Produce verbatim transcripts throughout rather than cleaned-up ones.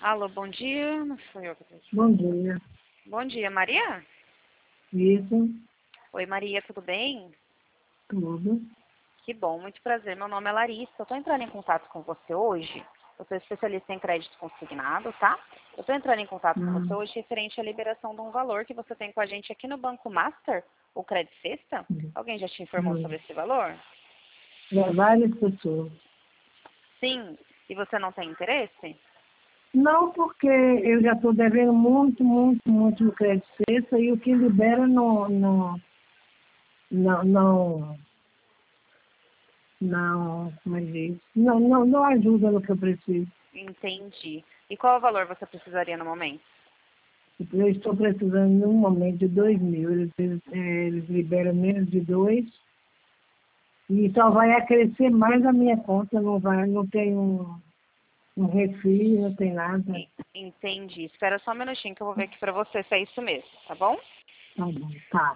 Alô, bom dia. Não foi eu que atendi. Bom dia. Bom dia, Maria? Isso, Oi, Maria, tudo bem? tudo. Que bom, muito prazer. Meu nome é Larissa. Eu estou entrando em contato com você hoje. Eu sou especialista em crédito consignado, tá? Eu estou entrando em contato com você Hum, hoje referente à liberação de um valor que você tem com a gente aqui no Banco Master, o Credit Sexta. Alguém já te informou hum. sobre esse valor? Para várias pessoas. Sim. E você não tem interesse? Não, porque eu já estou devendo muito, muito, muito no crédito sexta e o que libera não, não, não, não, não, como é que diz? Não, não, não ajuda no que eu preciso. Entendi. E qual valor você precisaria no momento? Eu estou precisando num momento de dois mil. Eles, eles, eh, eles liberam menos de dois e só vai acrescer mais a minha conta, não vai, não tem um, um refri, não tem nada. En- Entendi. Espera só um minutinho que eu vou ver aqui pra você se é isso mesmo, tá bom? Tá bom, tá.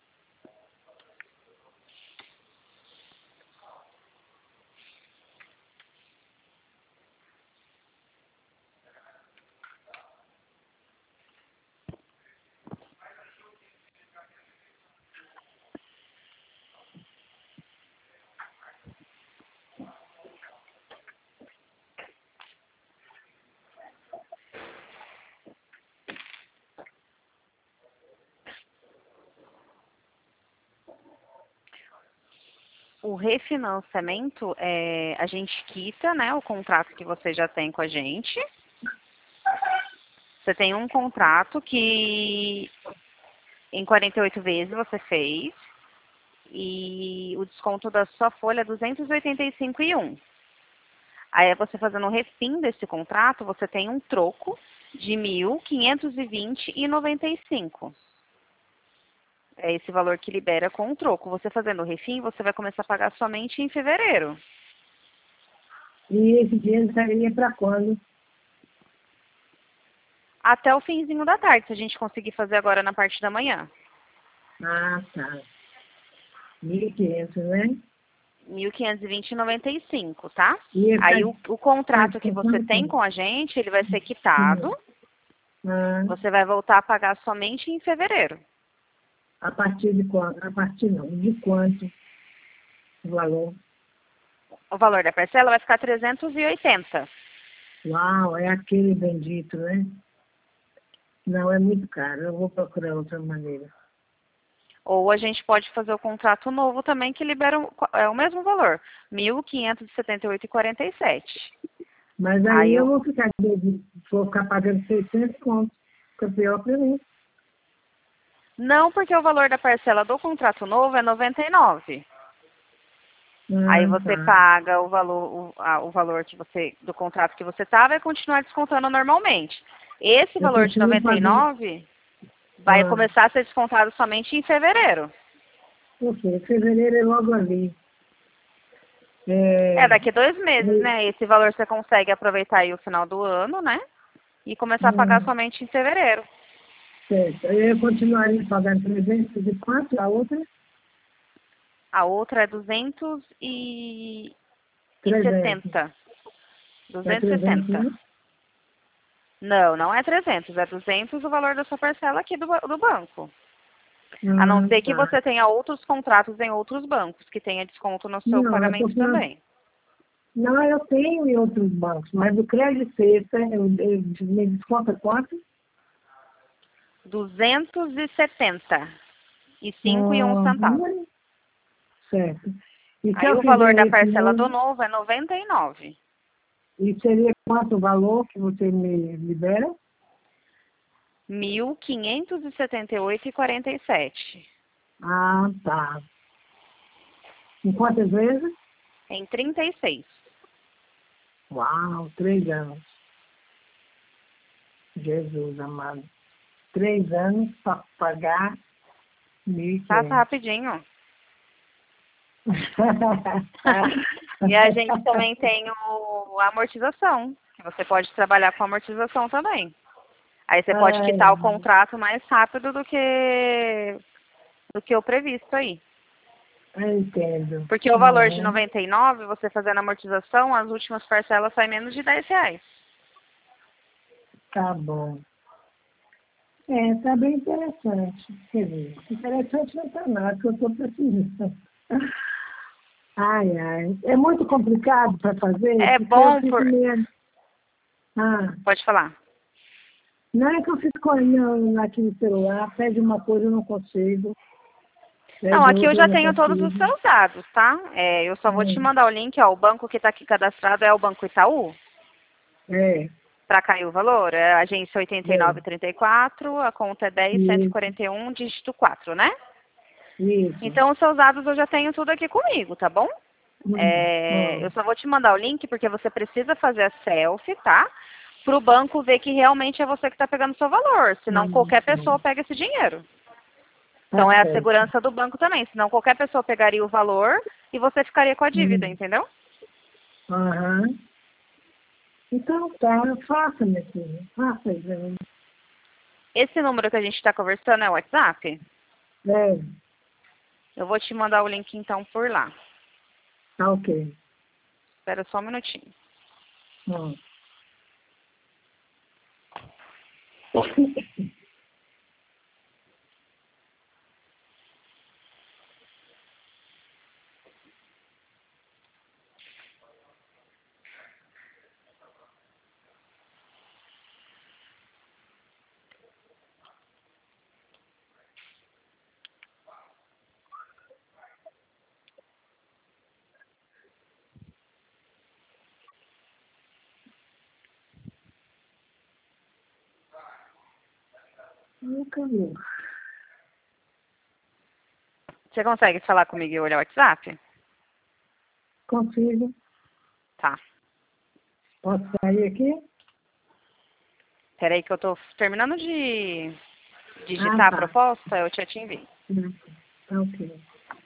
O refinanciamento, é, a gente quita, né, o contrato que você já tem com a gente. Você tem um contrato que em quarenta e oito vezes você fez e o desconto da sua folha é duzentos e oitenta e cinco e um. Aí você fazendo o refim desse contrato, você tem um troco de mil quinhentos e vinte e noventa e cinco. É esse valor que libera com o troco. Você fazendo o refim, você vai começar a pagar somente em fevereiro. E esse dinheiro sairia para quando? Até o finzinho da tarde, se a gente conseguir fazer agora na parte da manhã. Ah, tá. mil e quinhentos, né? mil quinhentos e vinte e noventa e cinco, tá? E ele Aí o, o está contrato que você descontando tem quanto? com a gente, ele vai ser quitado. Ah, Você vai voltar a pagar somente em fevereiro. a partir de quanto? A partir não. De quanto o valor? O valor da parcela vai ficar trezentos e oitenta. Uau, é aquele bendito, né? Não, é muito caro. Eu vou procurar outra maneira. Ou a gente pode fazer o contrato novo também, que libera o, é o mesmo valor, mil quinhentos e setenta e oito e quarenta e sete. Mas aí Aí eu eu, vou ficar, vou ficar pagando seiscentos contos. Fica pior para mim. não, porque o valor da parcela do contrato novo é noventa e nove. Aí Ah, você tá. paga o valor, o, a- o valor que você, do contrato que você tá, vai continuar descontando normalmente. Esse Eu valor de continuo noventa e pagando. nove vai Ah, começar a ser descontado somente em fevereiro. ok. Fevereiro é logo ali. É, É, daqui dois meses, é, né? Esse valor você consegue aproveitar aí o final do ano, né? E começar a pagar hum, somente em fevereiro. certo. Eu continuaria pagando trezentos e quatro, a outra A outra é duzentos e trezentos. sessenta. É duzentos e trezentos, sessenta. né? Não, não é trezentos, é duzentos o valor da sua parcela aqui do, ba- do banco. A não Ah, ser que tá. você tenha outros contratos em outros bancos, que tenha desconto no seu Não, eu tô pagamento falando. também. Não, eu tenho em outros bancos, mas o crédito sexta, eu, eu, me desconta quanto? duzentos e setenta e cinco e um centavo. Uhum, certo. E se Aí eu o valor fizer da esse parcela do novo, novo é noventa e nove. e seria quanto o valor que você me libera? mil quinhentos e setenta e oito e quarenta e sete. Ah, tá. Em quantas vezes? Em trinta e seis. Uau, três anos. Jesus amado. Três anos para pagar mil e Passa quinhentos. rapidinho. E a gente também tem o, a amortização, que você pode trabalhar com amortização também. Aí você pode Ai, quitar o contrato mais rápido do que do que o previsto aí. eu entendo. Porque o valor de Uhum. noventa e nove, você fazendo amortização, as últimas parcelas saem menos de dez reais. Tá bom. É, tá bem interessante. Quer dizer, interessante não tá nada, que eu estou precisando. Ai, ai. É muito complicado para fazer? É Porque eu bom fico por... meio... Ah, Pode falar. não é que eu fico olhando aqui no celular, pede uma coisa eu não consigo, Não, pede aqui eu outra eu já não tenho todos os consigo. seus dados, tá? É, eu só vou te mandar o link, ó. O banco que está aqui cadastrado é o Banco Itaú. É, é, Para cair o valor, é a agência oitenta e é. nove trinta e quatro, a conta é dez cento e Isso, quarenta e um, dígito quatro, né? isso. Então, os seus dados eu já tenho tudo aqui comigo, tá bom? Hum, É, eu hum, só vou te mandar o link porque você precisa fazer a selfie, tá? Para o banco ver que realmente é você que está pegando o seu valor. Senão hum, qualquer pessoa hum. pega esse dinheiro. Então Tá é a certo. segurança do banco também. Senão qualquer pessoa pegaria o valor e você ficaria com a dívida, Hum, entendeu? aham. Então tá, faça, minha filha. Faça, Jane. Esse número que a gente está conversando é o WhatsApp? É, Eu vou te mandar o link então por lá. tá ok. Espera só um minutinho. Hum. Nunca vi. Você consegue falar comigo e olhar o WhatsApp? Consigo. Tá. Posso sair aqui? Peraí que eu tô terminando de Ah, digitar a tá. proposta, eu te envio. Hum, tá ok.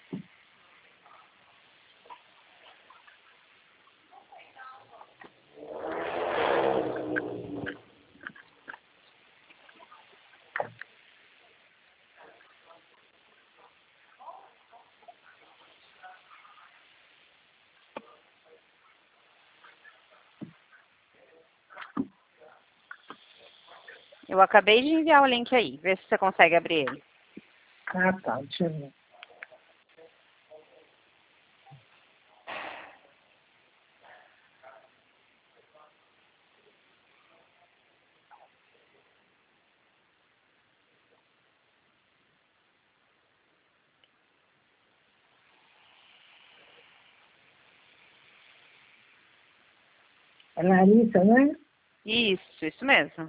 Eu acabei de enviar o link aí. Vê se você consegue abrir ele. Ah, tá. Deixa eu ver. É Larissa, né? Isso, isso mesmo.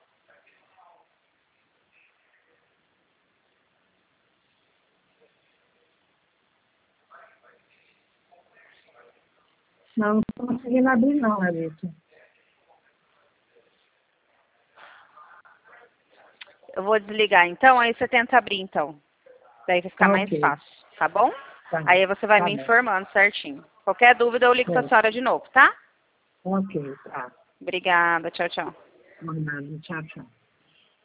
Não, não tô conseguindo abrir não, Larissa. Eu vou desligar então, aí você tenta abrir então. Daí vai ficar Tá mais ok. fácil, tá bom? Tá, Aí você vai tá me bom. informando certinho. Qualquer dúvida eu ligo pra É. senhora de novo, tá? Ok, tá. Obrigada, tchau, tchau. Combinado. Tchau, tchau.